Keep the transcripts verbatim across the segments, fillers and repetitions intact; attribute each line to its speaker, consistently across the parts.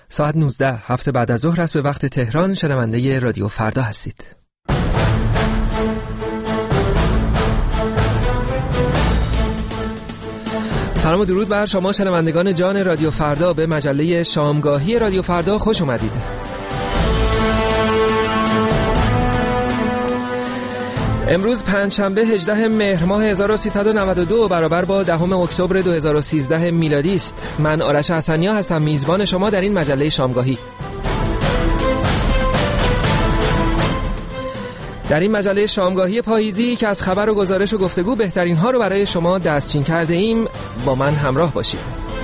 Speaker 1: ساعت نوزده هفته بعد از ظهر است به وقت تهران. شنونده رادیو فردا هستید. سلام و درود بر شما شنوندگان جان رادیو فردا. به مجله شامگاهی رادیو فردا خوش اومدید. امروز پنجشنبه هجدهم مهر ماه هزار و سیصد و نود و دو برابر با دهم اکتبر دو هزار و سیزده میلادی است. من آرش حسنیا هستم، میزبان شما در این مجله شامگاهی. در این مجله شامگاهی پاییزی که از خبر و گزارش و گفتگو بهترین ها رو برای شما دستچین کرده ایم، با من همراه باشید.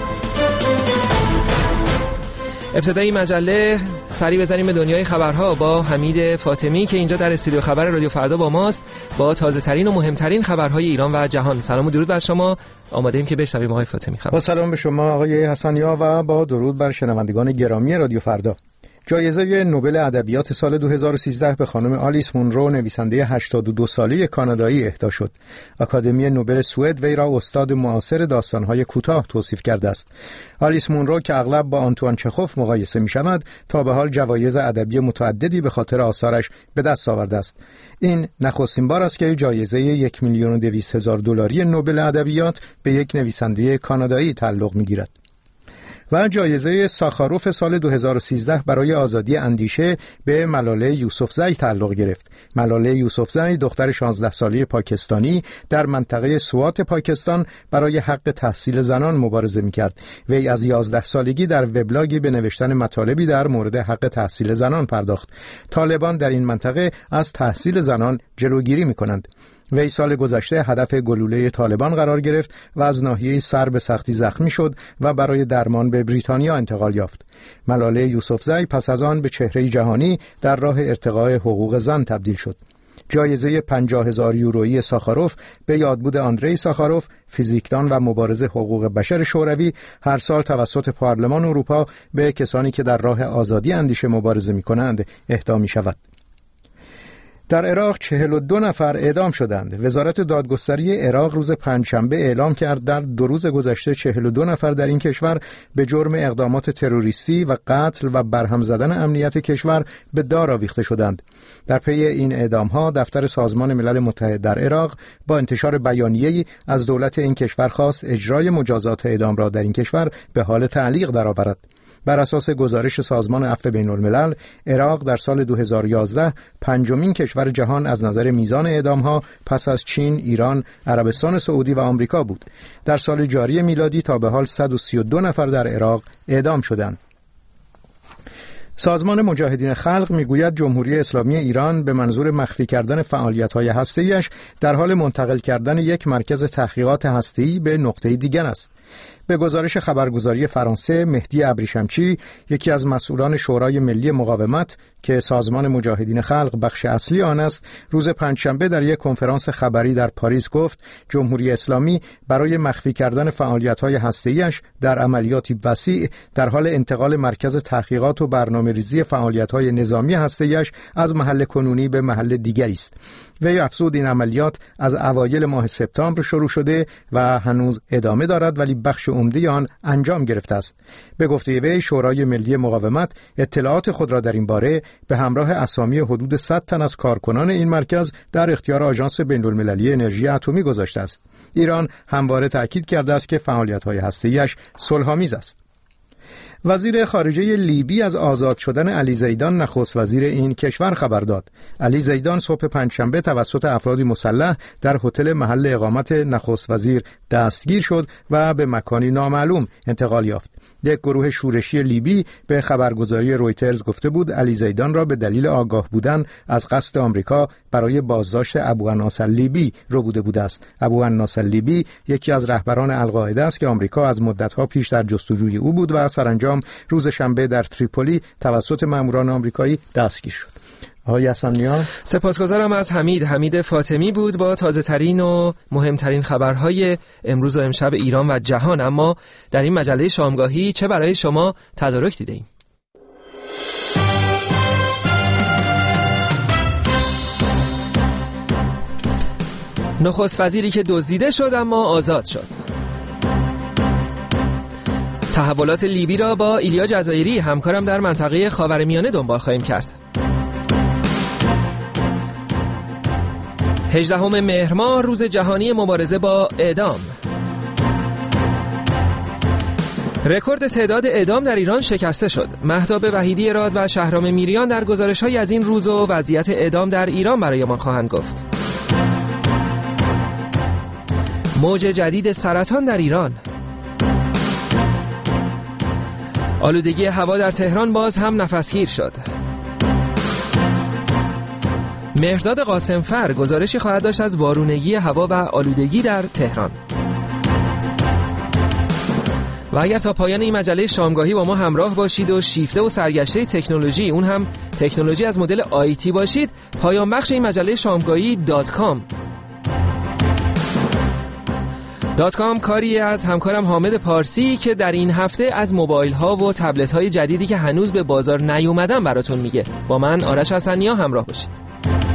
Speaker 1: ابتدای مجله سری بزنیم به دنیای خبرها با حمید فاطمی که اینجا در استودیو خبر رادیو فردا با ماست با تازه ترین و مهمترین خبرهای ایران و جهان. سلام و درود بر شما. آماده ایم که بشنویم آقای فاطمی خبر.
Speaker 2: با سلام به شما آقای حسنیا و با درود بر شنوندگان گرامی رادیو فردا. جایزه نوبل ادبیات سال دو هزار و سیزده به خانم آلیس مونرو، نویسنده هشتاد و دو ساله کانادایی اهدا شد. آکادمی نوبل سوئد وی را استاد معاصر داستان‌های کوتاه توصیف کرده است. آلیس مونرو که اغلب با آنتوان چخوف مقایسه می‌شود، تا به حال جوایز ادبی متعددی به خاطر آثارش به دست آورده است. این نخستین بار است که جایزه یک میلیون و دویست هزار دلاری نوبل ادبیات به یک نویسنده کانادایی تعلق می‌گیرد. و جایزه ساخاروف سال دو هزار و سیزده برای آزادی اندیشه به ملاله یوسفزئی تعلق گرفت. ملاله یوسفزئی دختر شانزده ساله پاکستانی در منطقه سوات پاکستان برای حق تحصیل زنان مبارزه می‌کرد. وی از یازده سالگی در وبلاگی به نوشتن مطالبی در مورد حق تحصیل زنان پرداخت. طالبان در این منطقه از تحصیل زنان جلوگیری می‌کنند. وی سال گذشته هدف گلوله طالبان قرار گرفت و از ناحیه سر به سختی زخمی شد و برای درمان به بریتانیا انتقال یافت. ملاله یوسفزئی پس از آن به چهره جهانی در راه ارتقاء حقوق زن تبدیل شد. جایزه پنجاه هزار یورویی ساخاروف به یادبود آندری ساخاروف، فیزیکدان و مبارز حقوق بشر شوروی، هر سال توسط پارلمان اروپا به کسانی که در راه آزادی اندیشه مبارزه می‌کنند اهدا می‌شود. در عراق چهل و دو نفر اعدام شدند. وزارت دادگستری عراق روز پنجشنبه اعلام کرد در دو روز گذشته چهل و دو نفر در این کشور به جرم اقدامات تروریستی و قتل و برهم زدن امنیت کشور به دار آویخته شدند. در پی این اعدام‌ها دفتر سازمان ملل متحد در عراق با انتشار بیانیه‌ای از دولت این کشور خواست اجرای مجازات اعدام را در این کشور به حال تعلیق درآورد. بر اساس گزارش سازمان عفو بین الملل، عراق در سال دو هزار و یازده پنجمین کشور جهان از نظر میزان اعدام‌ها پس از چین، ایران، عربستان سعودی و آمریکا بود. در سال جاری میلادی تا به حال صد و سی و دو نفر در عراق اعدام شدند. سازمان مجاهدین خلق میگوید جمهوری اسلامی ایران به منظور مخفی کردن فعالیت‌های هسته‌ایش در حال منتقل کردن یک مرکز تحقیقات هسته‌ای به نقطه دیگر است. به گزارش خبرگزاری فرانسه، مهدی ابریشمچی، یکی از مسئولان شورای ملی مقاومت که سازمان مجاهدین خلق بخش اصلی آن است، روز پنجشنبه در یک کنفرانس خبری در پاریس گفت جمهوری اسلامی برای مخفی کردن فعالیت‌های هسته‌ایش در عملیاتی وسیع در حال انتقال مرکز تحقیقات و برنامه‌ریزی فعالیت‌های نظامی هسته‌ایش از محل کنونی به محل دیگری است. وی افزود این عملیات از اوایل ماه سپتامبر شروع شده و هنوز ادامه دارد، ولی بخش عمده آن انجام گرفته است. به گفته وی شورای ملی مقاومت اطلاعات خود را در این باره به همراه اسامی حدود صد تن از کارکنان این مرکز در اختیار آژانس بین‌المللی انرژی اتمی گذاشته است. ایران همواره تأکید کرده است که فعالیت‌های هسته‌ایش صلح‌آمیز است. وزیر خارجه لیبی از آزاد شدن علی زیدان نخست وزیر این کشور خبر داد. علی زیدان صبح پنجشنبه توسط افرادی مسلح در هتل محل اقامت نخست وزیر دستگیر شد و به مکانی نامعلوم انتقال یافت. یک گروه شورشی لیبی به خبرگزاری رویترز گفته بود علی زیدان را به دلیل آگاه بودن از قصد آمریکا برای بازداشت ابوالناس اللیبی ربوده بوده است. ابوالناس اللیبی یکی از رهبران القاعده است که آمریکا از مدت‌ها پیش در جستجوی او بود و سرانجام روز شنبه در تریپولی توسط ماموران آمریکایی دستگیر شد. آقای حسنیا،
Speaker 1: سپاسگزارم از حمید حمید فاطمی بود با تازه ترین و مهمترین خبرهای امروز و امشب ایران و جهان. اما در این مجله شامگاهی چه برای شما تدارک دیده ایم؟ نخست وزیری که دزدیده شد اما آزاد شد. تحولات لیبی را با ایلیا جزایری همکارم در منطقه خاورمیانه دنبال خواهیم کرد. هجدهم مهر ماه روز جهانی مبارزه با اعدام. رکورد تعداد اعدام در ایران شکسته شد. مهتاب وحیدی راد و شهرام میریان در گزارش‌های از این روز و وضعیت اعدام در ایران برایمان خواهند گفت. موج جدید سرطان در ایران. آلودگی هوا در تهران باز هم نفسگیر شد. مهرداد قاسمفر گزارشی خواهد داشت از وارونگی هوا و آلودگی در تهران. و اگر تا پایان این مجله شامگاهی با ما همراه باشید و شیفته و سرگشته تکنولوژی، اون هم تکنولوژی از مدل آیتی باشید، پایان بخش این مجله شامگاهی دات کام دات کام کاری از همکارم حامد پارسی که در این هفته از موبایل ها و تبلت های جدیدی که هنوز به بازار نیومدن براتون میگه. با من آرش حسنیا همراه باشید.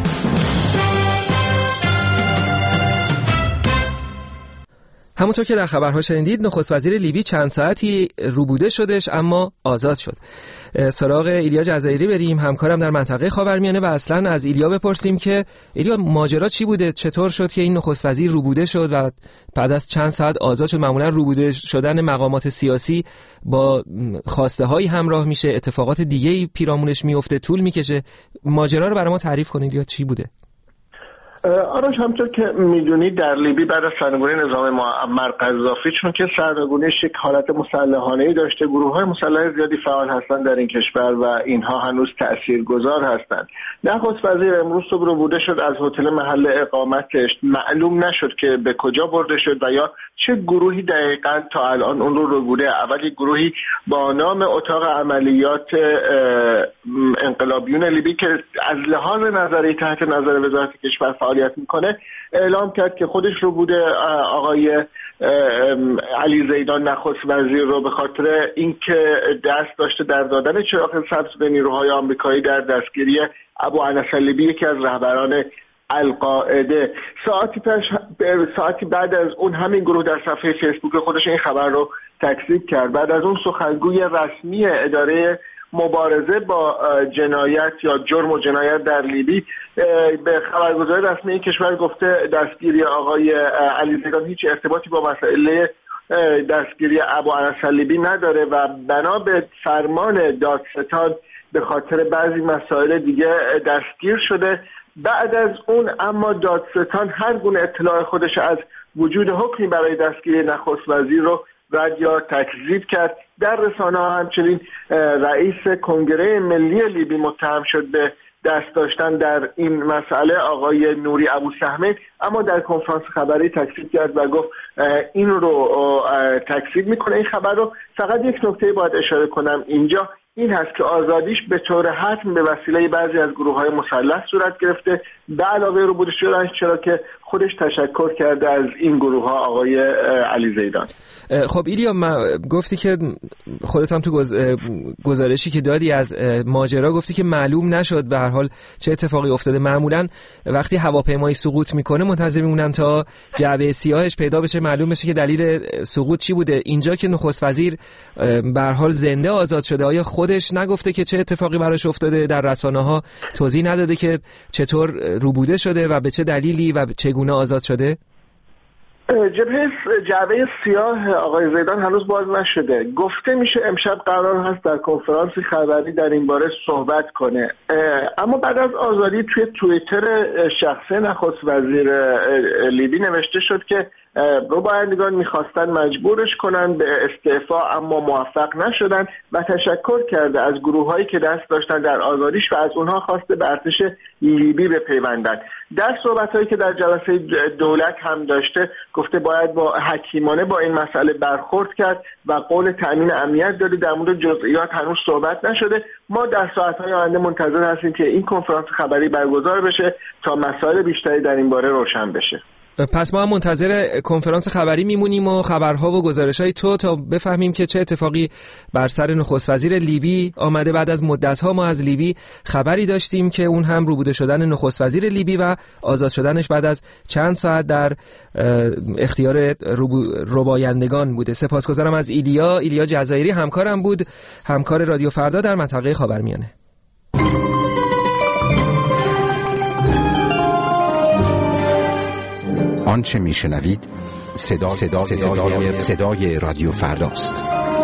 Speaker 1: همونطور که در خبرها شنیدید، نخست وزیر لیبی چند ساعتی روبوده شدش اما آزاد شد. سراغ ایلیا جزایری بریم، همکارم در منطقه خاورمیانه، و اصلا از ایلیا بپرسیم که ایلیا ماجرا چی بوده؟ چطور شد که این نخست وزیر روبوده شد و بعد از چند ساعت آزاد شد؟ معمولا روبوده شدن مقامات سیاسی با خواسته هایی همراه میشه، اتفاقات دیگه‌ای پیرامونش میفته، طول میکشه. ماجرا رو برای ما تعریف کنید یا چی بوده؟
Speaker 3: آرش، همطور که میدونید در لیبی بعد از سرنگونی نظام معمر قذافی، چون که سرنگونیش یک حالت مسلحانه‌ای داشته، گروه‌های مسلح زیادی فعال هستند در این کشور و اینها هنوز تاثیرگذار هستند. نخست وزیر امروز صبح روبوده شد از هتل محل اقامتش. معلوم نشد که به کجا برده شد و یا چه گروهی دقیقاً تا الان اون رو روبوده. اول یک گروهی با نام اتاق عملیات انقلابیون لیبی که از لحاظ نظری تحت نظر وزارت کشور فعالیت میکنه اعلام کرد که خودش رو بوده آقای علی زیدان نخست وزیر رو به خاطر اینکه دست داشته در دادن چراغ سبز به نیروهای آمریکایی در دستگیری ابو انس اللیبی، یکی از رهبران القاعده. ساعتی پس ساعتی بعد از اون همین گروه در صفحه فیسبوک خودش این خبر رو تکذیب کرد. بعد از اون سخنگوی رسمی اداره مبارزه با جنایت یا جرم و جنایت در لیبی به خبرگزاری رسمی این کشور گفته دستگیری آقای علی زیدان هیچ ارتباطی با مسئله دستگیری ابو انس اللیبی نداره و بنا به فرمان دادستان به خاطر بعضی مسائل دیگه دستگیر شده. بعد از اون اما دادستان هر گونه اطلاع خودش از وجود حکمی برای دستگیری نخست وزیر رو رد یا تکذیب کرد. در رسانه ها همچنین رئیس کنگره ملی لیبی متهم شد به دست داشتن در این مسئله، آقای نوری ابو سهمه، اما در کنفرانس خبری تکذیب کرد و گفت این رو تکذیب میکنه. این خبر رو فقط یک نکته باید اشاره کنم اینجا، این هست که آزادیش به طور حتم به وسیله بعضی از گروه‌های مسلح صورت گرفته، به علاوه روبوده شدنش چرا که خودش تشکر کرده از این گروه‌ها آقای علی زیدان.
Speaker 1: خب ایلیا، گفتی که خودت هم تو گز... گزارشی که دادی از ماجرا گفتی که معلوم نشد به هر حال چه اتفاقی افتاده. معمولا وقتی هواپیمایی سقوط میکنه منتظر میمونن تا جعبه سیاهش پیدا بشه، معلوم بشه که دلیل سقوط چی بوده. اینجا که نخست وزیر به هر حال زنده آزاد شده، آیا خودش نگفته که چه اتفاقی براش افتاده؟ در رسانه‌ها توضیح نداده که چطور روبوده شده و به چه دلیلی و چگونه آزاد شده؟
Speaker 3: جبهه جعبه سیاه آقای زیدان هنوز باز نشده. گفته میشه امشب قرار هست در کنفرانس خبری در این باره صحبت کنه، اما بعد از آزادی توی توییتر شخصی نخست وزیر لیبی نوشته شد که ربایندگان میخواستن مجبورش کنن به استعفا اما موفق نشدن و تشکر کرده از گروه‌هایی که دست داشتن در آزادیش و از اونها خواسته به ارتش لیبی بپیوندن. در صحبت‌هایی که در جلسه دولت هم داشته گفته باید با حکیمانه با این مسئله برخورد کرد و قول تأمین امنیت داده. در مورد جزئیات هنوز صحبت نشده. ما در ساعت‌های آینده منتظر هستیم که این کنفرانس خبری برگزار بشه تا مسائل بیشتری در این باره روشن بشه.
Speaker 1: پس ما هم منتظر کنفرانس خبری میمونیم و خبرها و گزارش‌های تو تا بفهمیم که چه اتفاقی بر سر نخست وزیر لیبی آمده. بعد از مدت‌ها ما از لیبی خبری داشتیم که اون هم روبوده شدن نخست وزیر لیبی و آزاد شدنش بعد از چند ساعت در اختیار ربایندگان بوده. سپاسگزارم از ایلیا ایلیا جزایری، همکارم بود، همکار رادیو فردا در منطقه خاورمیانه.
Speaker 4: آنچه میشنوید صدا صدا صدای, صدای رادیو فرداست.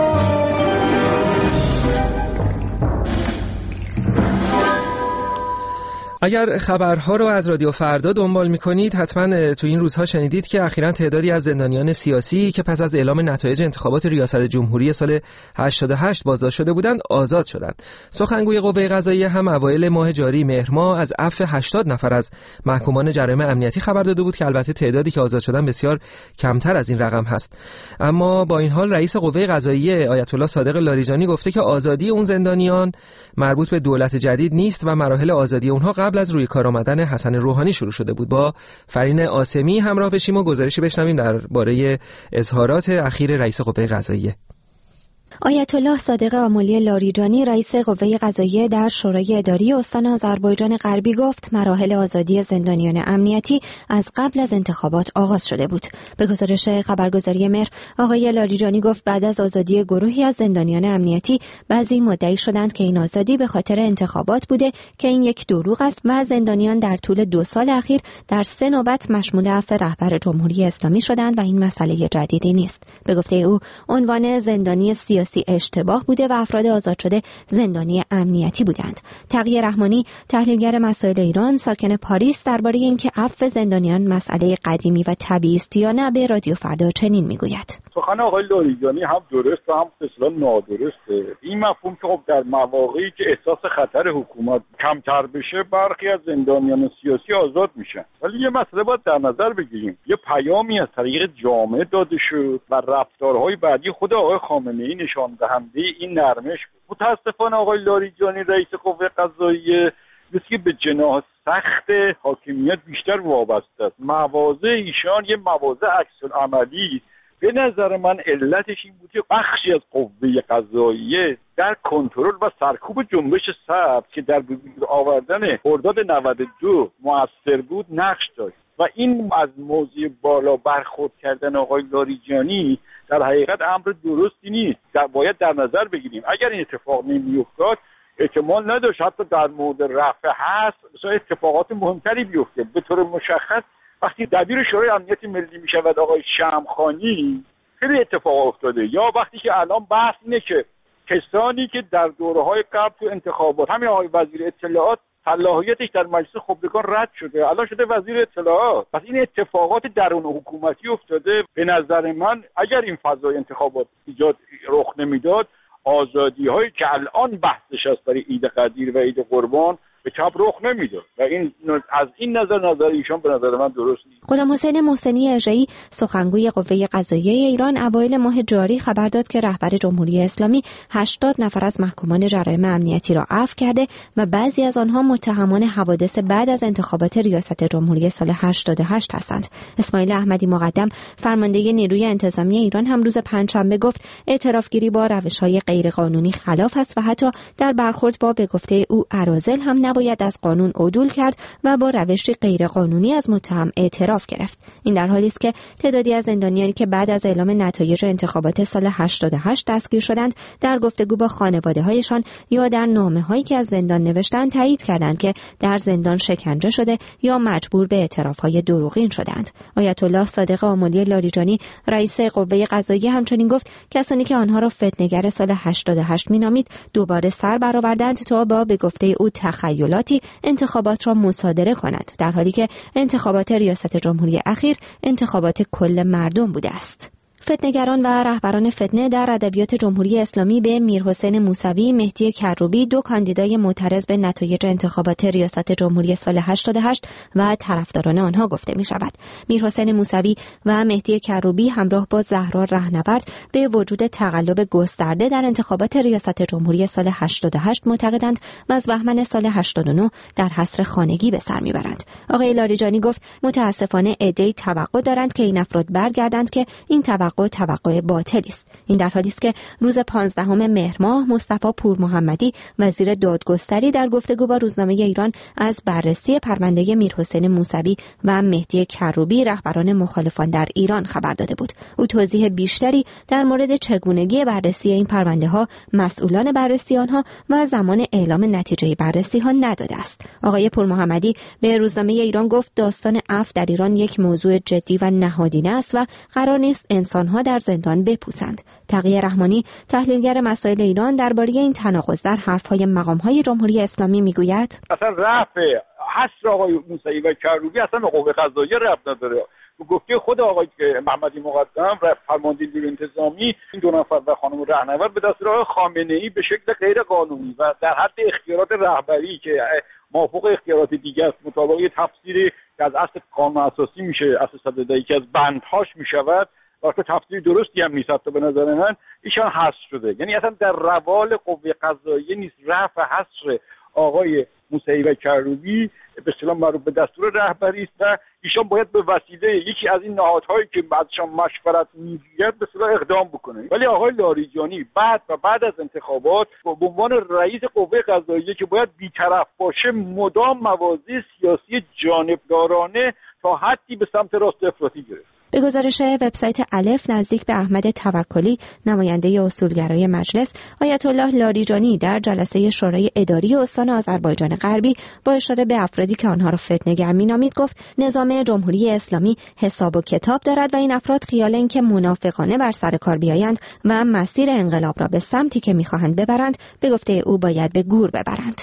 Speaker 1: اگر خبرها رو از رادیو فردا دنبال می‌کنید حتما تو این روزها شنیدید که اخیراً تعدادی از زندانیان سیاسی که پس از اعلام نتایج انتخابات ریاست جمهوری سال هشتاد و هشت بازداشت شده بودند آزاد شدند. سخنگوی قوه قضاییه هم اوایل ماه جاری مهر ماه از عفو هشتاد نفر از محکومان جرایم امنیتی خبر داده بود که البته تعدادی که آزاد شدن بسیار کمتر از این رقم هست. اما با این حال رئیس قوه قضاییه آیت الله صادق لاریجانی گفته که آزادی اون زندانیان مربوط به دولت جدید نیست و مراحل آزادی اونها قبل از روی کار آمدن حسن روحانی شروع شده بود. با فرین آسمی همراه بشیم و گزارشی بشنویم درباره اظهارات اخیر رئیس قوه قضاییه.
Speaker 5: آیت الله صادق آملی لاریجانی رئیس قوه قضاییه در شورای اداری استان آذربایجان غربی گفت مراحل آزادی زندانیان امنیتی از قبل از انتخابات آغاز شده بود. به گزارش خبرگزاری مهر، آقای لاریجانی گفت بعد از آزادی گروهی از زندانیان امنیتی بعضی مدعی شدند که این آزادی به خاطر انتخابات بوده که این یک دروغ است و زندانیان در طول دو سال اخیر در سه نوبت مشمول عفو رهبر جمهوری اسلامی شدند و این مسئله جدیدی نیست. به گفته او عنوان زندانی سیاسی اشتباه بوده و افراد آزاد شده زندانی امنیتی بودند. تقی رحمانی، تحلیلگر مسائل ایران ساکن پاریس، درباره اینکه عفو زندانیان مسئله قدیمی و طبیعی است یا نه به رادیو فردا چنین میگوید:
Speaker 6: سخن آقای لاریجانی هم درست و هم اصلا نادرسته. این مفهوم که خب در مواقعی که احساس خطر حکومت کمتر بشه برخی از زندانیان سیاسی آزاد میشن، ولی یه مسئله باید در نظر بگیریم، یه پیامی از طریق جامعه داده شد و رفتارهای بعدی خود آقای خامنه‌ای نشان دهنده این نرمش بود. متاسفانه آقای لاریجانی رئیس قوه قضاییه مثل که به جناح سخت حاکمیت بیشتر وابسته است. مواضع ایشان یه مواضع عکس‌العملی به نظر من علتش این بود که بخشی از قوه قضاییه در کنترل و سرکوب جنبش سبز که در وجود آوردن خرداد نود و دو مؤثر بود نقش داشت و این از موضوع بالا برخورد کردن آقای لاریجانی در حقیقت امر درستی نیست. در باید در نظر بگیریم اگر این اتفاق نمی‌افتاد احتمال نداشت حتی در مورد رفع هست مثلا اتفاقات مهمتری بیفته. به طور مشخص وقتی دبیر شورای امنیت ملی میشود آقای شمخانی خیلی اتفاق افتاده، یا وقتی که الان بحث اینه که کسانی که در دوره‌های قبل تو انتخابات همین آقای وزیر اطلاعات صلاحیتش در مجلس خبرگان رد شده الان شده وزیر اطلاعات، پس این اتفاقات درون حکومتی افتاده. به نظر من اگر این فضای انتخابات ایجاد رخ نمیداد آزادی‌هایی که الان بحثش است برای عید قدیر و عید قربان به چپ رخ نمیداد و این از این نظر نظر ایشان به نظر من درست نیست.
Speaker 5: غلام حسین محسنی اژه‌ای سخنگوی قوه قضاییه ایران اوایل ماه جاری خبر داد که رهبر جمهوری اسلامی هشتاد نفر از محکومان جرایم امنیتی را عفو کرده و بعضی از آنها متهمان حوادث بعد از انتخابات ریاست جمهوری سال هشتاد و هشت هستند. اسماعیل احمدی مقدم فرمانده نیروی انتظامی ایران هم روز پنجشنبه گفت اعترافگیری با روش‌های غیرقانونی خلاف است و حتی در برخورد با به گفته او اراذل هم باید از قانون عدول کرد و با روشی غیرقانونی از متهم اعتراف گرفت. این در حالی است که تعدادی از زندانیانی که بعد از اعلام نتایج انتخابات سال هشتاد و هشت دستگیر شدند در گفتگو با خانواده‌هایشان یا در نامه‌هایی که از زندان نوشتند تایید کردند که در زندان شکنجه شده یا مجبور به اعتراف‌های دروغین شدند. آیت الله صادق آملی لاریجانی رئیس قوه قضاییه همچنین گفت کسانی که آنها را فتنه‌گر سال هشتاد و هشت می‌نامید دوباره سر برآوردند تا با به گفته او تخیل انتخابات را مصادره کند، در حالی که انتخابات ریاست جمهوری اخیر انتخابات کل مردم بوده است. فتنه‌گران و رهبران فتنه در ادبیات جمهوری اسلامی به میرحسین موسوی، مهدی کروبی، دو کاندیدای معترض به نتایج انتخابات ریاست جمهوری سال هشتاد و هشت و طرفداران آنها گفته می شود. میرحسین موسوی و مهدی کروبی همراه با زهرا رهنورد به وجود تقلب گسترده در انتخابات ریاست جمهوری سال هشتاد و هشت معتقدند و از بهمن سال هشتاد و نه در حصر خانگی به سر میبرند. آقای لاریجانی گفت متاسفانه عده‌ای توقع دارند که این افراد برگردند که این توقع توقع باطلی است. این در حالی است که روز پانزدهم مهر ماه مصطفی پور محمدی وزیر دادگستری در گفتگو با روزنامه ایران از بررسی پرونده میرحسین موسوی و مهدی کروبی رهبران مخالفان در ایران خبر داده بود. او توضیح بیشتری در مورد چگونگی بررسی این پرونده ها، مسئولان بررسی آنها و زمان اعلام نتیجه بررسی ها نداده است. آقای پور محمدی به روزنامه ایران گفت داستان عفو در ایران یک موضوع جدی و نهادینه است و قرار نیست انسان‌ها در زندان بپوسند. تقی رحمانی، تحلیلگر مسائل ایران، درباره این تناقض در حرف‌های مقام‌های جمهوری اسلامی میگوید
Speaker 6: اصلا رفع حصر آقای موسوی و کروبی اصلا به قوه قضاییه ربط نداره. به گفته خود آقای محمدی مقدم و فرمانده نیروی انتظامی، این دو نفر و خانم رهنورد به دستور آقای خامنه‌ای به شکل غیر قانونی و در حد اختیارات رهبری که موافق اختیارات دیگه است، مطابق تفسیری که از اصل قانون اساسی میشه، اصل صددهی که از بندهاش میشود، وقتی تفسیر درستی هم نیست حتی به نظر من، ایشان حذف شده. یعنی اصلا در روال قوه قضاییه نیست رفع حصر آقای موسوی و کروبی به اصطلاح معروف به دستور رهبری است و ایشان باید به وسیله یکی از این نهادهایی که ازشان مشورت میگیرد به اصطلاح اقدام بکنه. ولی آقای لاریجانی بعد و بعد از انتخابات به عنوان رئیس قوه قضاییه که باید بی‌طرف باشه، مدام موازی سیاسی جانبدارانه تا حدی به سمت راست افراطی گرفت.
Speaker 5: به گزارش وبسایت الف، نزدیک به احمد توکلی، نماینده اصولگرای مجلس، آیت الله لاریجانی در جلسه شورای اداری استان آذربایجان غربی با اشاره به افرادی که آنها را فتنه‌گر می‌نامید گفت نظام جمهوری اسلامی حساب و کتاب دارد و این افراد خیال اینکه منافقانه بر سر کار بیایند و مسیر انقلاب را به سمتی که می‌خواهند ببرند، به گفته او باید به گور ببرند.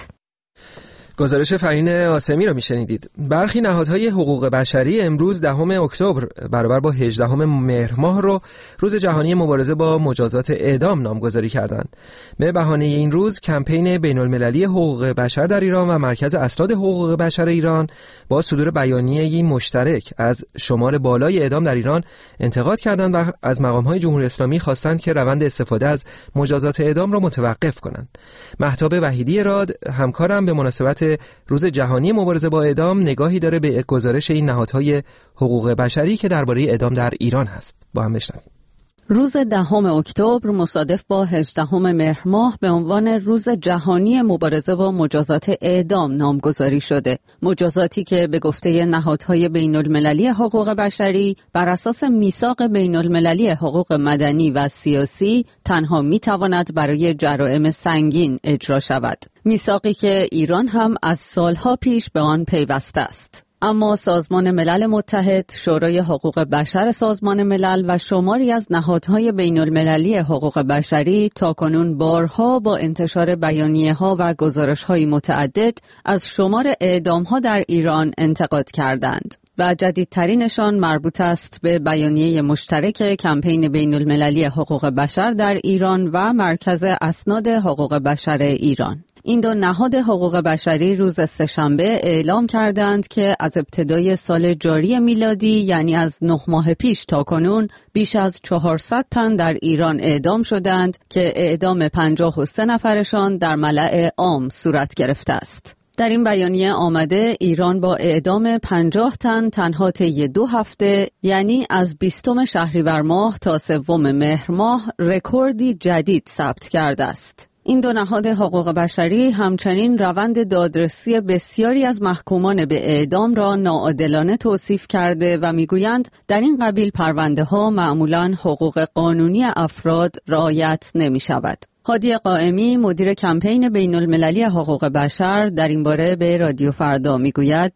Speaker 1: گزارش فرین آسمی را میشنیدید. برخی نهادهای حقوق بشری امروز دهم اکتبر برابر با هجدهم مهر ماه رو روز جهانی مبارزه با مجازات اعدام نامگذاری کردند. به بهانه این روز کمپین بین‌المللی حقوق بشر در ایران و مرکز اسناد حقوق بشر ایران با صدور بیانیه‌ای مشترک از شمار بالای اعدام در ایران انتقاد کردند و از مقام‌های جمهوری اسلامی خواستند که روند استفاده از مجازات اعدام را متوقف کنند. مهتاب وحیدی راد، همکارم، به مناسبت روز جهانی مبارزه با اعدام نگاهی داره به گزارش این نهادهای حقوق بشری که درباره اعدام در ایران هست. با هم بشنویم.
Speaker 7: روز دهم اکتبر مصادف با هجدهم مهر ماه به عنوان روز جهانی مبارزه با مجازات اعدام نامگذاری شده. مجازاتی که به گفته نهادهای بین‌المللی حقوق بشری بر اساس میثاق بین‌المللی حقوق مدنی و سیاسی تنها میتواند برای جرائم سنگین اجرا شود. میثاقی که ایران هم از سالها پیش به آن پیوسته است. اما سازمان ملل متحد، شورای حقوق بشر سازمان ملل و شماری از نهادهای بین‌المللی حقوق بشری تاکنون بارها با انتشار بیانیه‌ها و گزارش‌های متعدد از شمار اعدام‌ها در ایران انتقاد کردند و جدیدترینشان مربوط است به بیانیه مشترک کمپین بین‌المللی حقوق بشر در ایران و مرکز اسناد حقوق بشر ایران. این دو نهاد حقوق بشری روز سه‌شنبه اعلام کردند که از ابتدای سال جاری میلادی، یعنی از نه ماه پیش تا کنون، بیش از چهارصد تن در ایران اعدام شدند که اعدام پنجاه و سه نفرشان در ملأ عام صورت گرفته است. در این بیانیه آمده ایران با اعدام پنجاه تن تنها طی دو هفته، یعنی از بیستم شهریور ماه تا سوم مهر ماه، رکوردی جدید ثبت کرده است. این دو نهاد حقوق بشری همچنین روند دادرسی بسیاری از محکومان به اعدام را ناعادلانه توصیف کرده و میگویند در این قبیل پرونده ها معمولاً حقوق قانونی افراد رعایت نمی شود. هادی قائمی، مدیر کمپین بین‌المللی حقوق بشر، در این باره به رادیو فردا میگوید
Speaker 8: این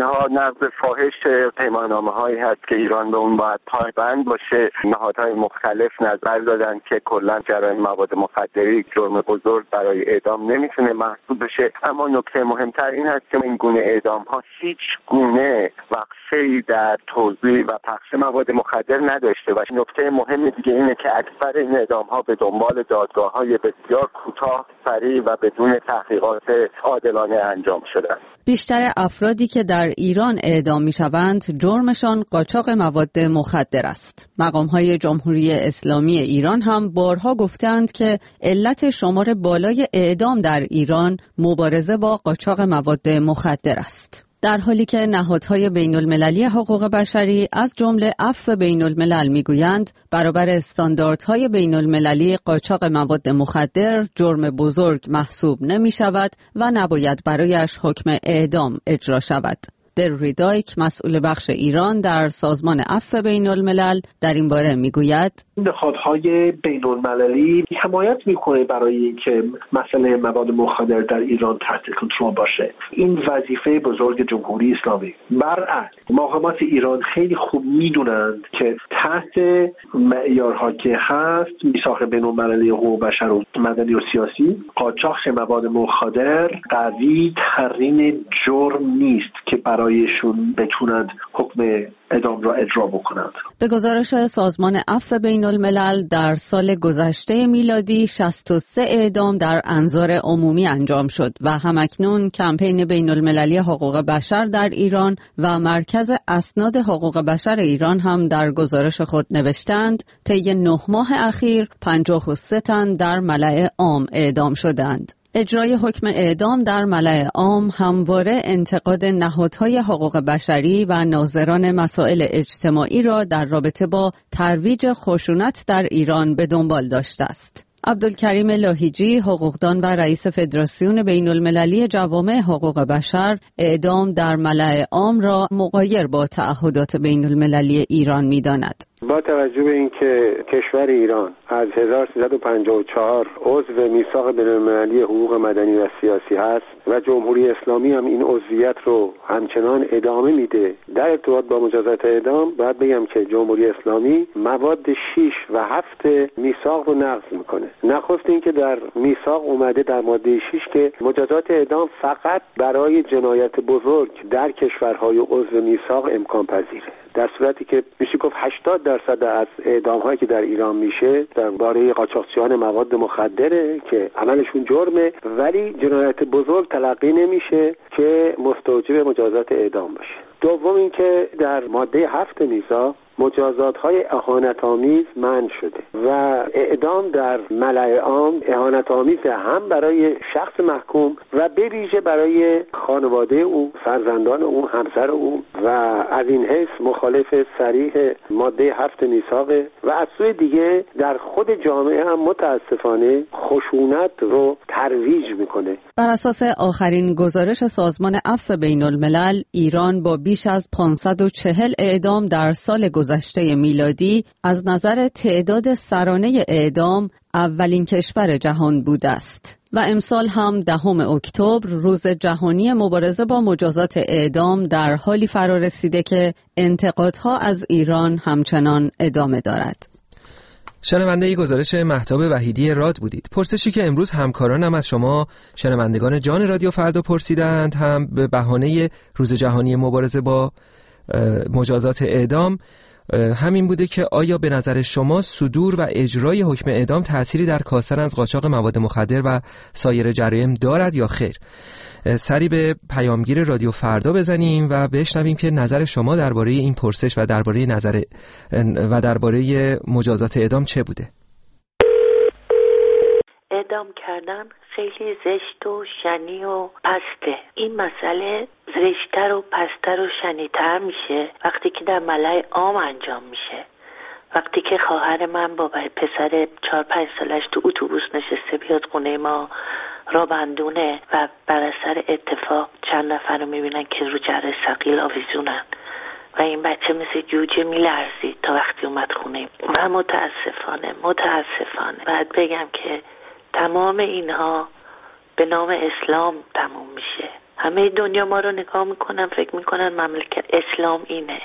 Speaker 8: اینها نقض فاحش پیماننامه هایی هست که ایران به اون باید پایبند باشه. نهادهای مختلف نظر دادن که کلا جرایم مواد مخدری جرم بزرگ برای اعدام نمیتونه محسوب بشه. اما نکته مهمتر این هست که این گونه اعدام ها هیچ گونه وقفه‌ای در توزیع و پخش مواد مخدر نداشته و نکته مهم دیگه اینه که اکثر این اعدام ها به دنبال دادگاه های بسیار کوتاه، سریع و بدون تحقیقات عادلانه انجام شدن.
Speaker 7: بیشتر افرادی که در ایران اعدام می‌شوند جرمشان قاچاق مواد مخدر است. مقام‌های جمهوری اسلامی ایران هم بارها گفتند که علت شمار بالای اعدام در ایران مبارزه با قاچاق مواد مخدر است. در حالی که نهادهای بین المللی حقوق بشری از جمله عفو بین الملل میگویند برابر استانداردهای بین المللی قاچاق مواد مخدر جرم بزرگ محسوب نمی شود و نباید برایش حکم اعدام اجرا شود. در ریدایک مسئول بخش ایران در سازمان عفو بین الملل در این باره میگوید
Speaker 9: نهادهای بین المللی حمایت میکنه برای اینکه مسئله مواد مخدر در ایران تحت کنترل باشه. این وظیفه بزرگ جمهوری اسلامی. برعکس مقامات ایران خیلی خوب میدونند که تحت معیارها که هست میثاق بین المللی حقوق بشر و مدنی و سیاسی قاچاق مواد مخدر قوی ترین جرم نیست که برایشون بتونند حکم اعدام را اجرا بکنند.
Speaker 7: به گزارش سازمان عفو بین الملل در سال گذشته میلادی شصت و سه اعدام در انظار عمومی انجام شد و همکنون کمپین بین المللی حقوق بشر در ایران و مرکز اسناد حقوق بشر ایران هم در گزارش خود نوشتند طی نه ماه اخیر پنجاه و سه تن در ملأ عام اعدام شدند. اجرای حکم اعدام در ملأ عام همواره انتقاد نهادهای حقوق بشری و ناظران مسائل اجتماعی را در رابطه با ترویج خشونت در ایران به دنبال داشته است. عبدالکریم لاهیجی، حقوقدان و رئیس فدراسیون بین المللی جوامع حقوق بشر، اعدام در ملأ عام را مغایر با تعهدات بین المللی ایران می‌داند.
Speaker 10: با توجه به اینکه کشور ایران از هزار و سیصد و پنجاه و چهار عضو میثاق بین‌المللی حقوق مدنی و سیاسی هست و جمهوری اسلامی هم این عضویت رو همچنان ادامه میده، در ارتباط با مجازات اعدام باید بگم که جمهوری اسلامی مواد شش و هفت میثاق رو نقض میکنه. نخست اینکه در میثاق اومده در ماده شش که مجازات اعدام فقط برای جنایت بزرگ در کشورهای عضو میثاق امکان پذیره، در صورتی که میشه گفت هشتاد درصد از اعدام‌هایی که در ایران میشه درباره قاچاقچیان مواد مخدره که عملشون جرمه ولی جنایت بزرگ تلقی نمیشه که مستوجب مجازات اعدام باشه. دوم اینکه در ماده هفت میثاق مجازات‌های اهانت‌آمیز منع شده و اعدام در ملأ عام اهانت‌آمیز هم برای شخص محکوم و به ویژه برای خانواده او، فرزندان او، همسر او و از این حیث مخالف صریح ماده هفت میثاقه و از سوی دیگه در خود جامعه هم متاسفانه خشونت رو ترویج میکنه.
Speaker 7: بر اساس آخرین گزارش سازمان عفو بین الملل، ایران با بیش از پانصد و چهل اعدام در سال گذشته میلادی از نظر تعداد سرانه اعدام اولین کشور جهان بوده است و امسال هم دهم اکتبر روز جهانی مبارزه با مجازات اعدام در حالی فرا رسیده که انتقادها از ایران همچنان ادامه دارد.
Speaker 1: شنونده ای گزارش مهتاب وحیدی راد بودید. پرسشی که امروز همکارانم از شما شنوندگان جان رادیو فردا پرسیدند هم به بهانه روز جهانی مبارزه با مجازات اعدام همین بوده که آیا به نظر شما صدور و اجرای حکم اعدام تأثیری در کاستن از قاچاق مواد مخدر و سایر جرایم دارد یا خیر؟ سری به پیامگیر رادیو فردا بزنیم و بشنویم که نظر شما درباره این پرسش و درباره نظر و درباره مجازات اعدام چه بوده؟
Speaker 11: اعدام کردن خیلی زشت و شنی و پسته. این مسئله زشتر و پستر و شنیتر میشه وقتی که در ملأ عام انجام میشه. وقتی که خواهر من با پسر چهار پنج سالش تو اتوبوس نشسته بیاد خونه ما را بندونه و بر اثر اتفاق چند نفر رو میبینن که رو جره ثقیل آویزونن و این بچه مثل جوجه میلرزید تا وقتی اومد خونه. و متاسفانه متاسفانه باید بگم که تمام اینها به نام اسلام تموم میشه. همه دنیا ما رو نگاه میکنن، فکر میکنن مملکت اسلام اینه.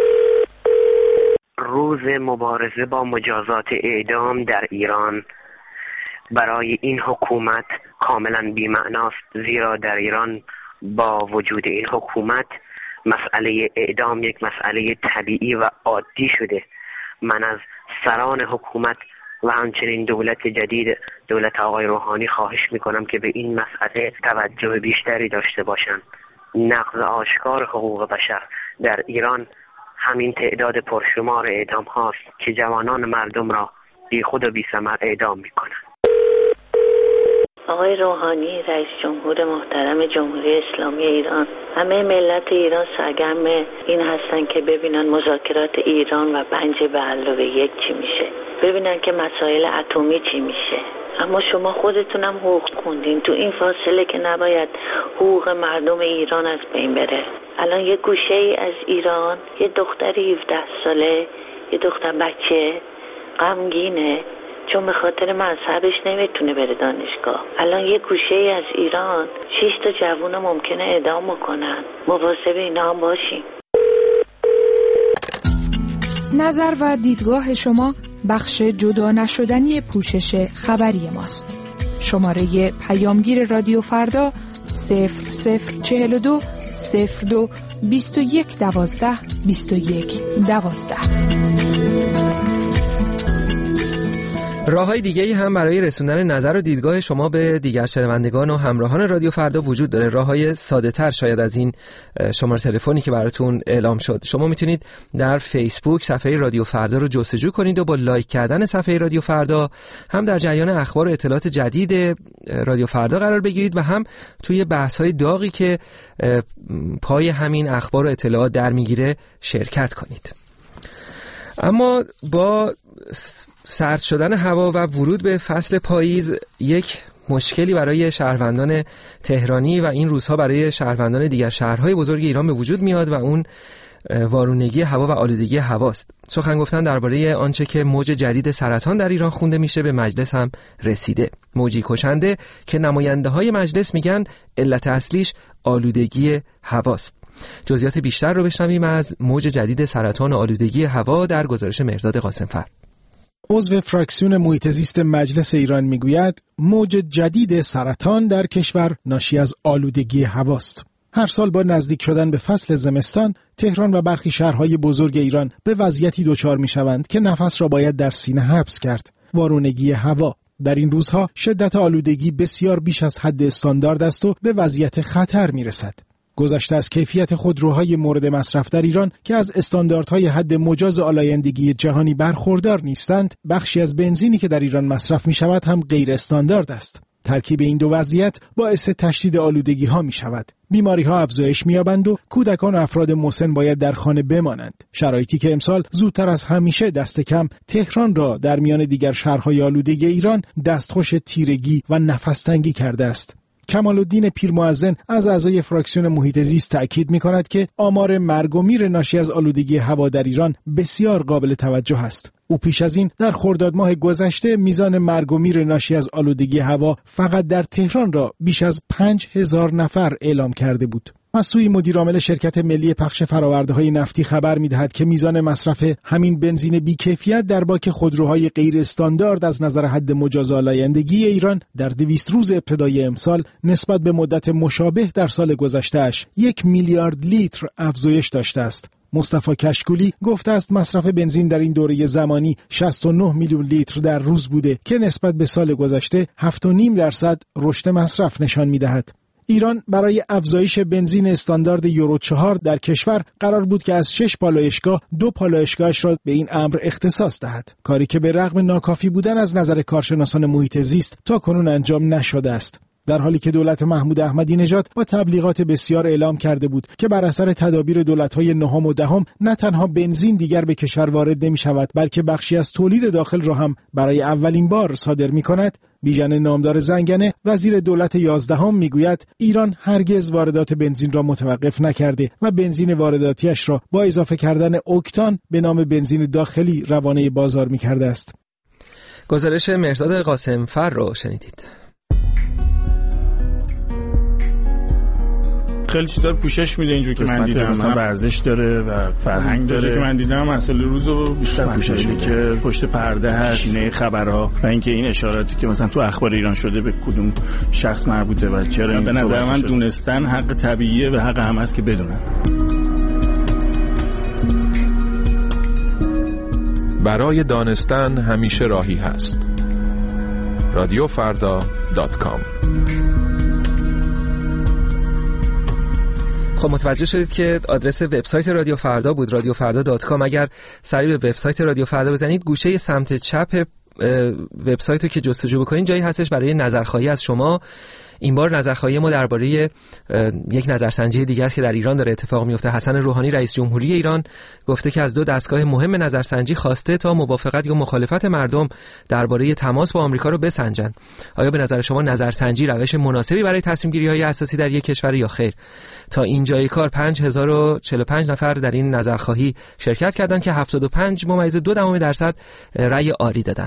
Speaker 12: روز مبارزه با مجازات اعدام در ایران برای این حکومت کاملا بی‌معناست، زیرا در ایران با وجود این حکومت مسئله اعدام یک مسئله طبیعی و عادی شده. من از سران حکومت و همچنین دولت جدید، دولت آقای روحانی خواهش میکنم که به این مسئله توجه بیشتری داشته باشند. نقض آشکار حقوق بشر در ایران همین تعداد پرشمار اعدام هاست که جوانان مردم را بی خود و بی ثمر اعدام میکنند.
Speaker 11: آقای روحانی رئیس جمهور محترم جمهوری اسلامی ایران، همه ملت ایران سرگرم این هستن که ببینن مذاکرات ایران و پنج به علاوه یک چی میشه، ببینن که مسائل اتمی چی میشه. اما شما خودتونم حقوق خوندین، تو این فاصله که نباید حقوق مردم ایران از بین بره. الان یه گوشه ای از ایران یه دختری هفده ساله، یه دختر بچه غمگینه چون به خاطر مذهبش نمیتونه بره دانشگاه. الان یه گوشه ای از ایران شش تا جوون ممکنه اعدام کنن. مواظب اینا هم باشین.
Speaker 13: نظر و دیدگاه شما بخش جدا نشدنی پوشش خبری ماست. شماره پیامگیر رادیو فردا صفر صفر چهل و دو صفر دو بیست و یک دوازده بیست و یک دوازده.
Speaker 1: راه‌های دیگه‌ای هم برای رسوندن نظر و دیدگاه شما به دیگر شنوندگان و همراهان رادیو فردا وجود داره. راه‌های ساده‌تر شاید از این شماره تلفنی که براتون اعلام شد. شما میتونید در فیسبوک صفحه رادیو فردا رو جستجو کنید و با لایک کردن صفحه رادیو فردا هم در جریان اخبار و اطلاعات جدید رادیو فردا قرار بگیرید و هم توی بحث‌های داغی که پای همین اخبار و اطلاعات در میگیره شرکت کنید. اما با سرد شدن هوا و ورود به فصل پاییز یک مشکلی برای شهروندان تهرانی و این روزها برای شهروندان دیگر شهرهای بزرگ ایران به وجود میاد و اون وارونگی هوا و آلودگی هواست. سخن گفتن درباره آنچه که موج جدید سرطان در ایران خونده میشه به مجلس هم رسیده. موجی کشنده که نماینده های مجلس میگن علت اصلیش آلودگی هواست. جزئیات بیشتر رو بشنویم از موج جدید سرطان و آلودگی هوا در گزارش مرداد قاسمفر.
Speaker 14: عضو فراکسیون محیط زیست مجلس ایران میگوید موج جدید سرطان در کشور ناشی از آلودگی هواست. هر سال با نزدیک شدن به فصل زمستان، تهران و برخی شهرهای بزرگ ایران به وضعیتی دچار میشوند که نفس را باید در سینه حبس کرد. وارونگی هوا. در این روزها شدت آلودگی بسیار بیش از حد استاندارد است و به وضعیت خطر میرسد. گذشته از کیفیت خودروهای مورد مصرف در ایران که از استانداردهای حد مجاز آلایندگی جهانی برخوردار نیستند، بخشی از بنزینی که در ایران مصرف می شود هم غیر استاندارد است. ترکیب این دو وضعیت باعث تشدید آلودگی ها می شود. بیماری ها افزایش می یابند و کودکان و افراد مسن باید در خانه بمانند. شرایطی که امسال زودتر از همیشه دست کم تهران را در میان دیگر شهرهای آلودگی ایران دستخوش تیرگی و نفس‌تنگی کرده است. کمال‌الدین پیرمؤذن از اعضای فراکسیون محیط زیست تأکید می‌کند که آمار مرگ و میر ناشی از آلودگی هوا در ایران بسیار قابل توجه است. او پیش از این در خرداد ماه گذشته میزان مرگ و میر ناشی از آلودگی هوا فقط در تهران را بیش از پنج هزار نفر اعلام کرده بود. از سوی مدیرعامل شرکت ملی پخش فرآورده‌های نفتی خبر می‌دهد که میزان مصرف همین بنزین بی‌کیفیت در باک خودروهای غیر استاندارد از نظر حد مجاز آلایندگی ایران در دویست روز ابتدای امسال نسبت به مدت مشابه در سال گذشته‌اش یک میلیارد لیتر افزایش داشته است. مصطفی کشکولی گفته است مصرف بنزین در این دوره زمانی شصت و نه میلیون لیتر در روز بوده که نسبت به سال گذشته هفت و نیم درصد رشد مصرف نشان می‌دهد. ایران برای افزایش بنزین استاندارد یورو چهار در کشور قرار بود که از شش پالایشگاه دو پالایشگاهش را به این امر اختصاص دهد، کاری که به رغم ناکافی بودن از نظر کارشناسان محیط زیست تا کنون انجام نشده است. در حالی که دولت محمود احمدی نژاد با تبلیغات بسیار اعلام کرده بود که بر اثر تدابیر دولت‌های نهم و دهم نه تنها بنزین دیگر به کشور وارد نمی‌شود بلکه بخشی از تولید داخل را هم برای اولین بار صادر می‌کند، بیژن نامدار زنگنه وزیر دولت یازدهم میگوید ایران هرگز واردات بنزین را متوقف نکرده و بنزین وارداتیش را با اضافه کردن اوکتان به نام بنزین داخلی روانه بازار می‌کرده است.
Speaker 1: گزارش مرداد قاسمفر را شنیدید.
Speaker 15: خیلی چیزا رو پوشش میده. اینجوری که من دیدم مثلا ورزش داره و فرهنگ داره که من دیدم مسئله روزو بیشتر پوشش میده که پشت پرده هست، شینه خبرها و اینکه این اشاراتی که مثلا تو اخبار ایران شده به کدوم شخص مربوطه و چرا. به نظر من دونستن حق طبیعیه و حق هم هست که بدونن.
Speaker 16: برای دانستن همیشه راهی هست. رادیو فردا دات کام.
Speaker 1: خب متوجه شدید که آدرس وبسایت رادیو فردا بود، رادیو فردا دات کام. اگر سری به وبسایت رادیو فردا بزنید، گوشه سمت چپ وبسایت رو که جستجو بکنید جایی هستش برای نظرخواهی از شما. این بار نظرخواهی ما درباره یک نظرسنجی دیگه است که در ایران داره اتفاق میفته. حسن روحانی رئیس جمهوری ایران گفته که از دو دستگاه مهم نظرسنجی خواسته تا موافقت یا مخالفت مردم درباره تماس با آمریکا رو بسنجن. آیا به نظر شما نظرسنجی روش مناسبی برای تصمیم گیری های اساسی در یک کشور یا خیر؟ تا اینجای کار پنج هزار و چهل و پنج نفر در این نظرخواهی شرکت کردند که هفتاد و پنج ممیز دو دهم درصد رأی آری دادند.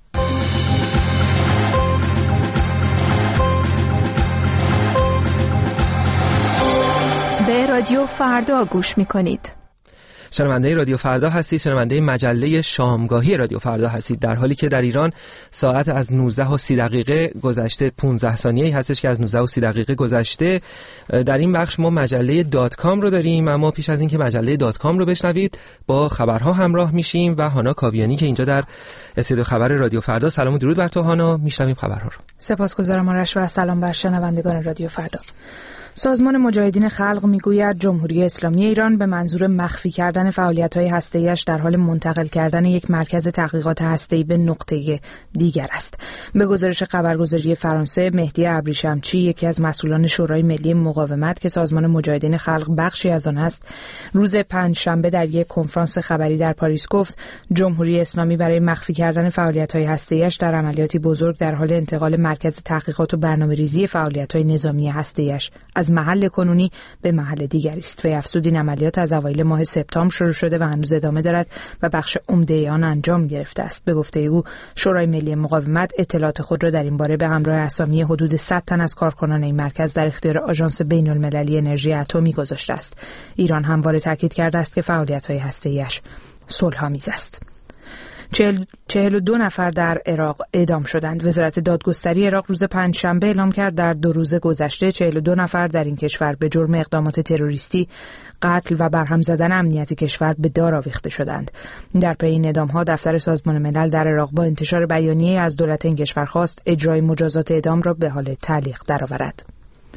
Speaker 13: به رادیو فردا گوش می‌کنید.
Speaker 1: شنونده رادیو فردا هستید، شنونده مجله شامگاهی رادیو فردا هستید، در حالی که در ایران ساعت از نوزده و سی دقیقه گذشته، پانزده ثانیه‌ای هستش که از نوزده و سی دقیقه گذشته. در این بخش ما مجله دات کام رو داریم، اما پیش از اینکه مجله دات کام رو بشنوید با خبرها همراه میشیم و هانا کاویانی که اینجا در استودیو خبر رادیو فردا. سلام و درود بر تو هانا، میشنویم خبرها رو.
Speaker 13: سپاسگزارم آرش و سلام بر شنوندگان رادیو فردا. سازمان مجاهدین خلق میگوید جمهوری اسلامی ایران به منظور مخفی کردن فعالیت‌های هسته‌ایش در حال منتقل کردن یک مرکز تحقیقات هسته‌ای به نقطه دیگر است. به گزارش خبرگزاری فرانسه، مهدی ابریشمچی، یکی از مسئولان شورای ملی مقاومت که سازمان مجاهدین خلق بخشی از آن است، روز پنجشنبه در یک کنفرانس خبری در پاریس گفت جمهوری اسلامی برای مخفی کردن فعالیت‌های هسته‌ایش در عملیاتی بزرگ در حال انتقال مرکز تحقیقات و برنامه‌ریزی فعالیت‌های نظامی هسته‌ایش از محل کنونی به محل دیگری است. و افزود این عملیات از اوایل ماه سپتامبر شروع شده و هنوز ادامه دارد و بخش عمده آن انجام گرفته است. به گفته او شورای ملی مقاومت اطلاعات خود را در این باره به همراه اسامی حدود صد تن از کارکنان این مرکز در اختیار آژانس بین‌المللی انرژی اتمی گذاشته است. ایران همواره تاکید کرده است که فعالیت‌های هسته‌ایش صلح‌آمیز است. چهل, چهل و دو نفر در عراق اعدام شدند. وزارت دادگستری عراق روز پنجشنبه اعلام کرد در دو روز گذشته چهل و دو نفر در این کشور به جرم اقدامات تروریستی، قتل و برهم زدن امنیت کشور به دار آویخته شدند. در پی این اعدام‌ها دفتر سازمان ملل در عراق با انتشار بیانیه‌ای از دولت این کشور خواست اجرای مجازات اعدام را به حال تعلیق درآورد.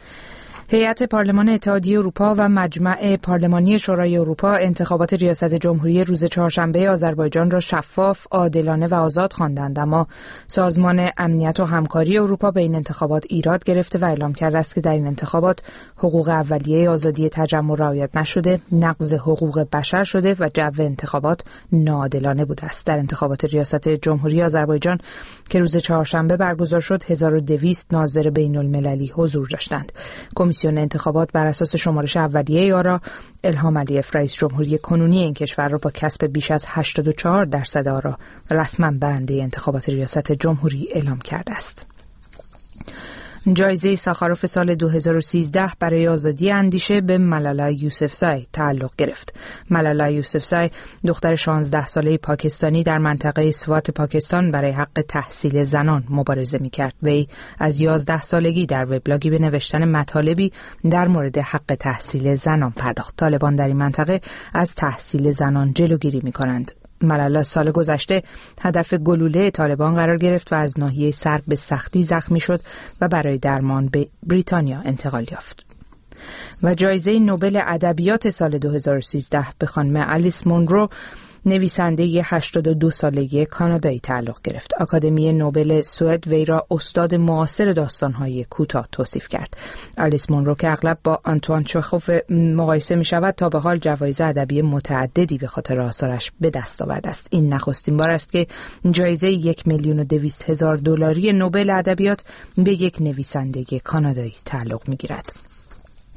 Speaker 13: هیئت پارلمان اتحادیه اروپا و مجمع پارلمانی شورای اروپا انتخابات ریاست جمهوری روز چهارشنبه آذربایجان را شفاف، عادلانه و آزاد خواندند، اما سازمان امنیت و همکاری اروپا به این انتخابات ایراد گرفته و اعلام کرده است که در این انتخابات حقوق اولیه آزادی تجمع رعایت نشده، نقض حقوق بشر شده و جو انتخابات ناعادلانه بوده است. در انتخابات ریاست جمهوری آذربایجان که روز چهارشنبه برگزار شد، هزار و دویست ناظر بین‌المللی حضور داشتند. کمیسیون انتخابات بر اساس شمارش اولیه آرا الهام علیف رئیس جمهوری کنونی این کشور را با کسب بیش از هشتاد و چهار درصد آرا رسما برنده انتخابات ریاست جمهوری اعلام کرده است. جایزه ساخاروف سال دو هزار و سیزده برای آزادی اندیشه به ملالا یوسفزای تعلق گرفت. ملالا یوسفزای دختر شانزده ساله پاکستانی در منطقه سوات پاکستان برای حق تحصیل زنان مبارزه می‌کرد. وی از یازده سالگی در وبلاگی به نوشتن مطالبی در مورد حق تحصیل زنان پرداخت. طالبان در این منطقه از تحصیل زنان جلوگیری می‌کنند. ملالا سال گذشته هدف گلوله طالبان قرار گرفت و از ناحیه سر به سختی زخمی شد و برای درمان به بریتانیا انتقال یافت. و جایزه نوبل ادبیات سال دو هزار و سیزده به خانم آلیس مونرو، نویسنده هشتاد و دو ساله کانادایی تعلق گرفت. آکادمی نوبل سوئد وی را استاد معاصر داستان‌های کوتاه توصیف کرد. آلیس مونرو که اغلب با آنتوان چخوف مقایسه می شود، تا به حال جوایز ادبی متعددی به خاطر آثارش به دست آورده است. این نخستین بار است که جایزه یک میلیون و دویست هزار دلاری نوبل ادبیات به یک نویسنده کانادایی تعلق می گیرد.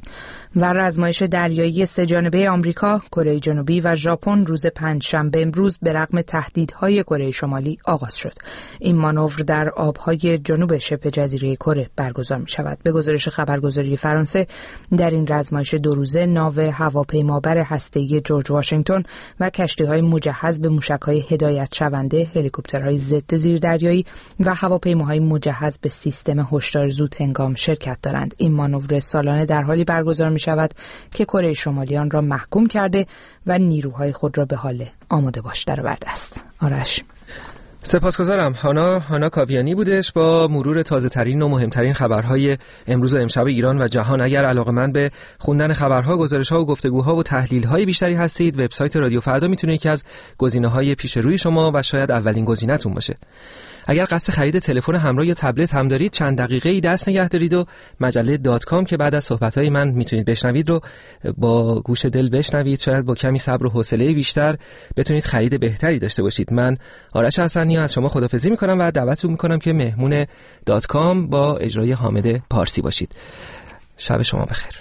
Speaker 13: و رزمایش دریایی سه جانبه آمریکا، کره جنوبی و ژاپن روز پنجشنبه امروز به رغم تهدیدهای کره شمالی آغاز شد. این مانور در آبهای جنوب شبه جزیره کره برگزار می شود. به گزارش خبرگزاری فرانسه، در این رزمایش دو روزه ناو هواپیمابر هسته‌ای جورج واشنگتن و کشتی‌های مجهز به موشک‌های هدایت شونده، هلیکوپترهای ضد زیردریایی و هواپیماهای مجهز به سیستم هشدار زود هنگام شرکت دارند. این مانور سالانه در حالی برگزار می شود که کره شمالی آن را محکوم کرده و نیروهای خود را به حال آماده باش درآورده است. آرش.
Speaker 1: سپاسگزارم. هانا هانا کاویانی بودش با مرور تازه ترین و مهمترین خبرهای امروز و امشب ایران و جهان. اگر علاقه‌مند به خوندن خبرها، گزارش‌ها و گفتگوها و تحلیل‌های بیشتری هستید، وبسایت رادیو فردا میتونه یکی از گزینه‌های پیش روی شما و شاید اولین گزینه‌تون باشه. اگر قصد خرید تلفن همراه یا تبلت هم دارید، چند دقیقه‌ای دست نگه دارید و مجله دات کام که بعد از صحبت‌های من میتونید بشنوید رو با گوش دل بشنوید. شاید با کمی صبر و حوصله بیشتر بتونید خرید بهتری داشته باشید. من آرش حسنی از شما خداحافظی میکنم و دعوتتون میکنم که مهمون دات کام با اجرای حامد پارسی باشید. شب شما بخیر.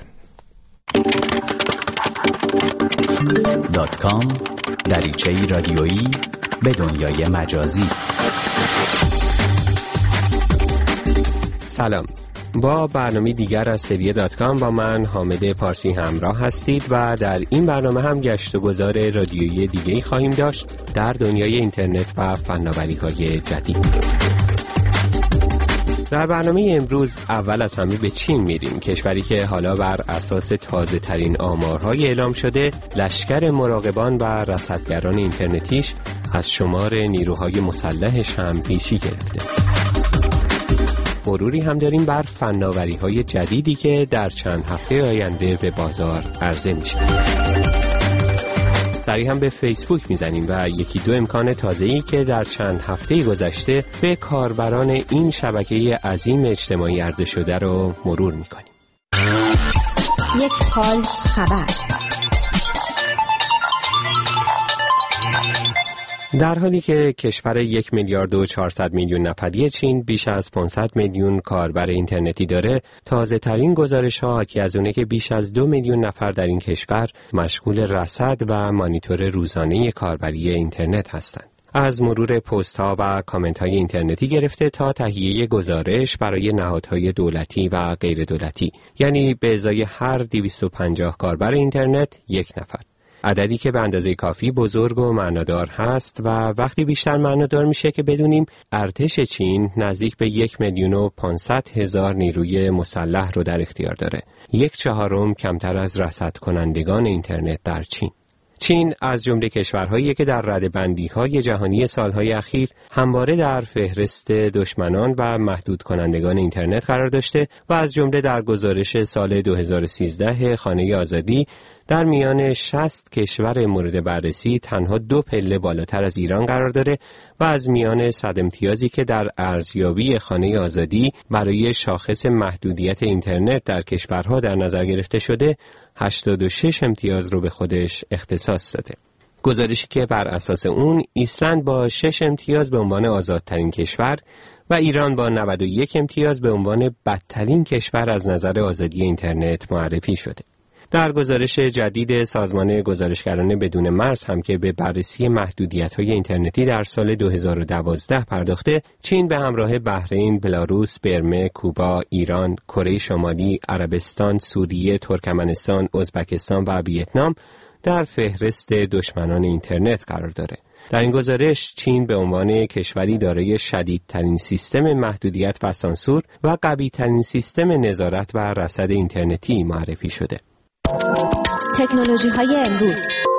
Speaker 17: دات کام، دریچه‌ای رادیویی به دنیای مجازی.
Speaker 18: سلام، با برنامه دیگر از سری دات کام با من حامد پارسی همراه هستید و در این برنامه هم گشت و گذار رادیویی دیگه‌ای خواهیم داشت در دنیای اینترنت و فناوری‌های جدید. در برنامه امروز اول از همه به چین میریم، کشوری که حالا بر اساس تازه ترین آمارهای اعلام شده لشکر مراقبان و رصدگران اینترنتیش از شمار نیروهای مسلحش هم پیشی گرفته. مروری هم داریم بر فناوری‌های جدیدی که در چند هفته آینده به بازار عرضه میشه. سری هم به فیسبوک میزنیم و یکی دو امکان تازه‌ای که در چند هفته گذشته به کاربران این شبکه عظیم اجتماعی عرضه شده رو مرور میکنیم.
Speaker 5: یک حال خبر.
Speaker 18: در حالی که کشور یک میلیارد و چهارصد میلیون نفری چین بیش از پانصد میلیون کاربر اینترنتی داره، تازه ترین گزارش ها حاکی از اونه که بیش از دو میلیون نفر در این کشور مشغول رصد و مانیتور روزانه کاربری اینترنت هستند. از مرور پست ها و کامنت های اینترنتی گرفته تا تهیه گزارش برای نهادهای دولتی و غیر دولتی، یعنی به ازای هر دویست و پنجاه کاربر اینترنت یک نفر. عددی که به اندازه کافی بزرگ و معنادار هست و وقتی بیشتر معنادار میشه که بدونیم ارتش چین نزدیک به یک میلیون و پانصد هزار نیروی مسلح رو در اختیار داره، یک چهارم کمتر از رصد کنندگان اینترنت در چین. چین از جمله کشورهایی که در رده‌بندی‌های جهانی سالهای اخیر همواره در فهرست دشمنان و محدود کنندگان اینترنت قرار داشته و از جمله در گزارش سال دو هزار و سیزده خانه آزادی در میان شصت کشور مورد بررسی تنها دو پله بالاتر از ایران قرار داره و از میان صد امتیازی که در ارزیابی خانه آزادی برای شاخص محدودیت اینترنت در کشورها در نظر گرفته شده، هشتاد و شش امتیاز رو به خودش اختصاص داده. گزارشی که بر اساس اون ایسلند با شش امتیاز به عنوان آزادترین کشور و ایران با نود و یک امتیاز به عنوان بدترین کشور از نظر آزادی اینترنت معرفی شده. در گزارش جدید سازمان گزارشگران بدون مرز هم که به بررسی محدودیت‌های اینترنتی در سال دو هزار و دوازده پرداخته، چین به همراه بحرین، بلاروس، برمه، کوبا، ایران، کره شمالی، عربستان، سوریه، ترکمنستان، ازبکستان و ویتنام در فهرست دشمنان اینترنت قرار داره. در این گزارش چین به عنوان کشوری دارای شدیدترین سیستم محدودیت و سانسور و قوی‌ترین سیستم نظارت و رصد اینترنتی معرفی شده.
Speaker 5: تکنولوژی های امروز.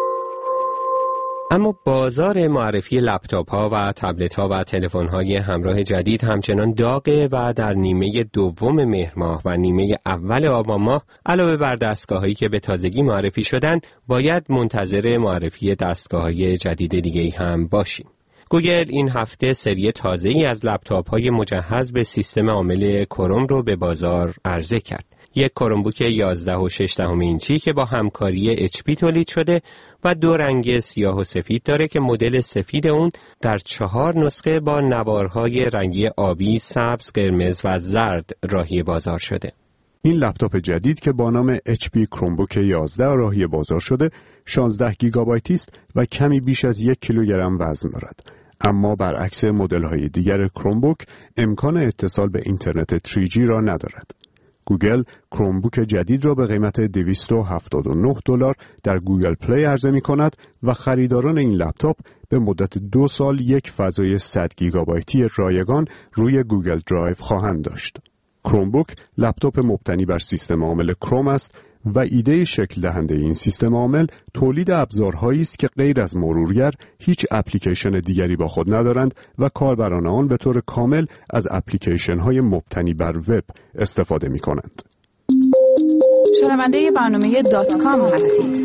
Speaker 18: اما بازار معرفی لپتاپ ها و تبلت ها و تلفن های همراه جدید همچنان داغه و در نیمه دوم مهر ماه و نیمه اول آبان ماه علاوه بر دستگاه هایی که به تازگی معرفی شدن، باید منتظر معرفی دستگاه های جدید دیگه هم باشیم. گوگل این هفته سری تازه‌ای از لپتاپ های مجهز به سیستم عامل کروم رو به بازار عرضه کرد. یک کرومبوک یازده و شش دهم اینچی که با همکاری اچ پی تولید شده و دو رنگ سیاه و سفید داره که مدل سفید اون در چهار نسخه با نوارهای رنگی آبی، سبز، قرمز و زرد راهی بازار شده.
Speaker 19: این لپتاپ جدید که با نام اچ پی کرومبوک یازده راهی بازار شده شانزده گیگابایتی است و کمی بیش از یک کیلوگرم وزن دارد. اما برعکس مدل‌های دیگر کرومبوک امکان اتصال به اینترنت تری جی را ندارد. گوگل کرومبوک جدید را به قیمت دویست و هفتاد و نه دلار در گوگل پلی عرضه می‌کند و خریداران این لپتاپ به مدت دو سال یک فضای صد گیگابایتی رایگان روی گوگل درایو خواهند داشت. کرومبوک لپتاپ مبتنی بر سیستم عامل کروم است و ایده شکل دهنده این سیستم عامل تولید ابزارهایی است که غیر از مرورگر هیچ اپلیکیشن دیگری با خود ندارند و کاربران آن به طور کامل از اپلیکیشن‌های مبتنی بر وب استفاده می‌کنند.
Speaker 20: شنونده برنامه دات کام هستید.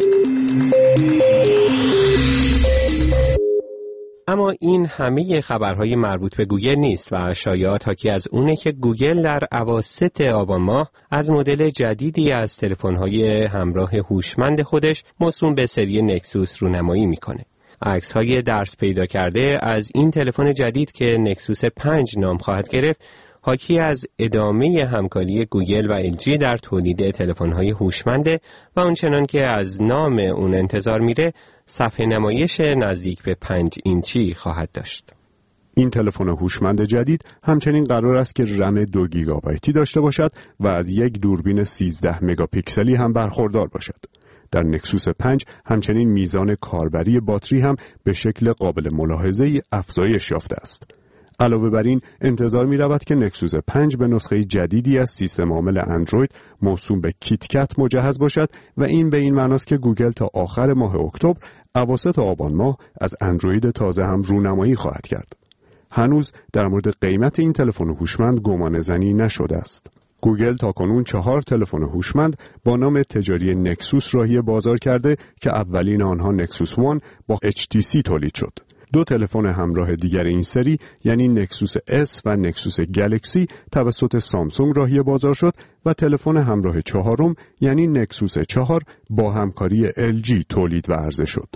Speaker 18: اما این همه خبرهای مربوط به گوگل نیست و شایعات حاکی از اونه که گوگل در اواسط آبان ماه از مدل جدیدی از تلفن‌های همراه هوشمند خودش موسوم به سری نکسوس رونمایی میکنه. عکس‌های درس پیدا کرده از این تلفن جدید که نکسوس پنج نام خواهد گرفت حاکی از ادامه همکاری گوگل و ال جی در تولید تلفن‌های هوشمنده و اونچنان که از نام اون انتظار میره صفحه نمایش نزدیک به پنج اینچی خواهد داشت.
Speaker 19: این تلفن هوشمند جدید همچنین قرار است که رم دو گیگابایتی داشته باشد و از یک دوربین سیزده مگاپیکسلی هم برخوردار باشد. در نکسوس پنج همچنین میزان کاربری باتری هم به شکل قابل ملاحظه‌ای افزایش یافته است. علاوه بر این انتظار می رود که نکسوس پنج به نسخه جدیدی از سیستم عامل اندروید موسوم به کیت کت مجهز باشد و این به این معناست که گوگل تا آخر ماه اکتبر اواسط آبان ماه از اندروید تازه هم رونمایی خواهد کرد. هنوز در مورد قیمت این تلفن هوشمند گمان زنی نشده است. گوگل تاکنون چهار تلفن هوشمند با نام تجاری نکسوس راهی بازار کرده که اولین آنها نکسوس وان با اچ تی سی تولید شد. دو تلفن همراه دیگر این سری یعنی نکسوس اس و نکسوس گلکسی توسط سامسونگ راهی بازار شد و تلفن همراه چهارم یعنی نکسوس چهار با همکاری ال جی تولید و عرضه شد.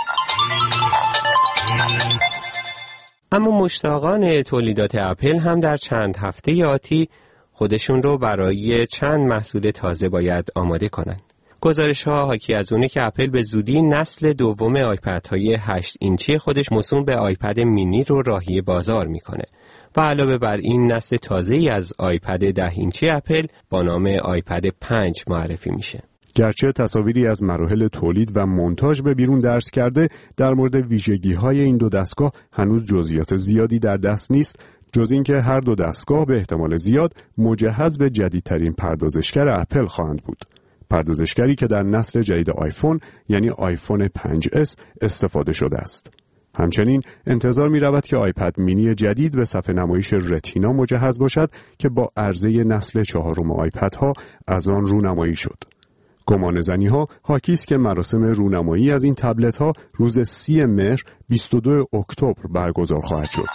Speaker 18: اما مشتاقان تولیدات اپل هم در چند هفته آتی خودشون رو برای چند محصول تازه باید آماده کنند. گزارش‌ها حاکی از اونه که اپل به زودی نسل دوم آیپدهای هشت اینچی خودش موسوم به آیپد مینی رو راهی بازار میکنه و علاوه بر این نسل تازه‌ای از آیپد ده اینچی اپل با نام آیپد پنج معرفی میشه.
Speaker 19: گرچه تصاویری از مراحل تولید و مونتاژ به بیرون درس کرده، در مورد ویژگی‌های این دو دستگاه هنوز جزئیات زیادی در دست نیست، جز اینکه هر دو دستگاه به احتمال زیاد مجهز به جدیدترین پردازشگر اپل خواهند بود. پردازشگری که در نسل جدید آیفون یعنی آیفون پنج اس استفاده شده است. همچنین انتظار می رود که آیپد مینی جدید به صفحه نمایش رتینا مجهز باشد که با عرضه نسل چهارم آیپدها از آن رونمایی شد. گمان زنی ها حاکی است که مراسم رونمایی از این تبلت ها روز سی مهر بیست و دو اکتبر برگزار خواهد شد.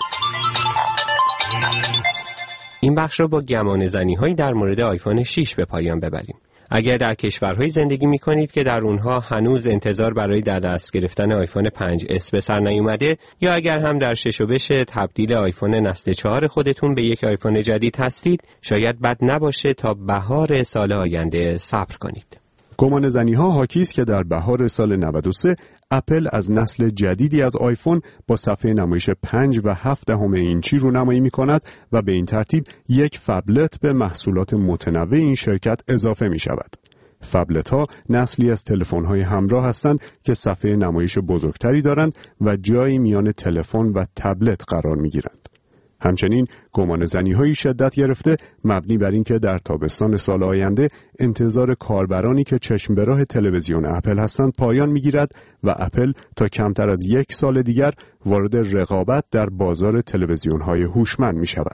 Speaker 18: این بخش را با گمان زنی هایی در مورد آیفون شش به پایان ببریم. اگر در کشورهای زندگی می کنید که در اونها هنوز انتظار برای در دست گرفتن آیفون پنج اس به سر نیومده یا اگر هم در شش و بش تبدیل آیفون نسل چهار خودتون به یک آیفون جدید هستید، شاید بد نباشه تا بهار سال آینده صبر کنید.
Speaker 19: گمان زنی ها حاکی است که در بهار سال نود و سه اپل از نسل جدیدی از آیفون با صفحه نمایش پنج و هفت دهم اینچی رونمایی می کند و به این ترتیب یک فبلت به محصولات متنوع این شرکت اضافه می شود. فبلت ها نسلی از تلفن های همراه هستند که صفحه نمایش بزرگتری دارند و جایی میان تلفن و تبلت قرار می گیرند. همچنین گمان زنی هایی شدت گرفته مبنی بر اینکه در تابستان سال آینده انتظار کاربرانی که چشم به راه تلویزیون اپل هستند پایان میگیرد و اپل تا کمتر از یک سال دیگر وارد رقابت در بازار تلویزیون های هوشمند می شود.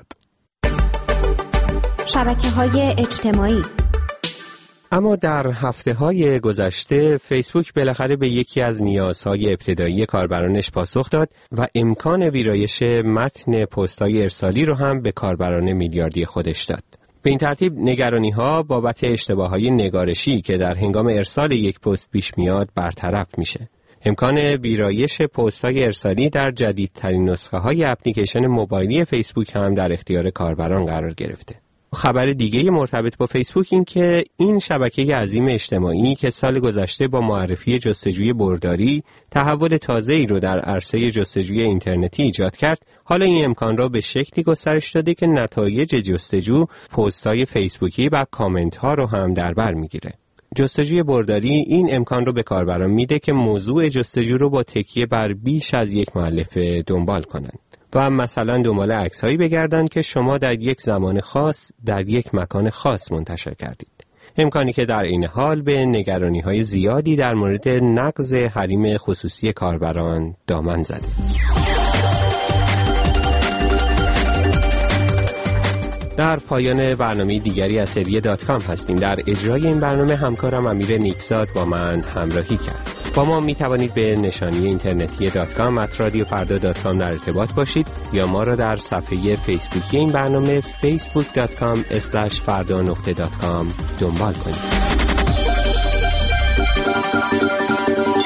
Speaker 5: شبکه‌های اجتماعی.
Speaker 18: اما در هفته‌های گذشته فیسبوک بالاخره به یکی از نیازهای ابتدایی کاربرانش پاسخ داد و امکان ویرایش متن پست‌های ارسالی رو هم به کاربران میلیاردی خودش داد. به این ترتیب نگرانی‌ها بابت اشتباه‌های نگارشی که در هنگام ارسال یک پست پیش میاد برطرف میشه. امکان ویرایش پست‌های ارسالی در جدیدترین نسخه‌های اپلیکیشن موبایلی فیسبوک هم در اختیار کاربران قرار گرفته. خبر دیگه مرتبط با فیسبوک این که این شبکه عظیم اجتماعی که سال گذشته با معرفی جستجوی برداری تحول تازه‌ای رو در عرصه جستجوی اینترنتی ایجاد کرد، حالا این امکان را به شکلی گسترش داده که نتایج جستجو، پست‌های فیسبوکی و کامنت‌ها رو هم در بر می‌گیره. جستجوی برداری این امکان رو به کاربران میده که موضوع جستجو رو با تکیه بر بیش از یک مؤلف دنبال کنند و مثلا دنبال عکس‌هایی بگردن که شما در یک زمان خاص در یک مکان خاص منتشر کردید. امکانی که در این حال به نگرانی‌های زیادی در مورد نقض حریم خصوصی کاربران دامن زده. در پایان برنامه دیگری از سری دات کام هستیم. در اجرای این برنامه همکارم امیر نیکزاد با من همراهی کرد. با ما می توانید به نشانی اینترنتی دات کام ات رادیو فردا دات کام در ارتباط باشید یا ما را در صفحه فیسبوکی این برنامه فیسبوک دات کام اسلش فردا نقطه دات کام دنبال کنید.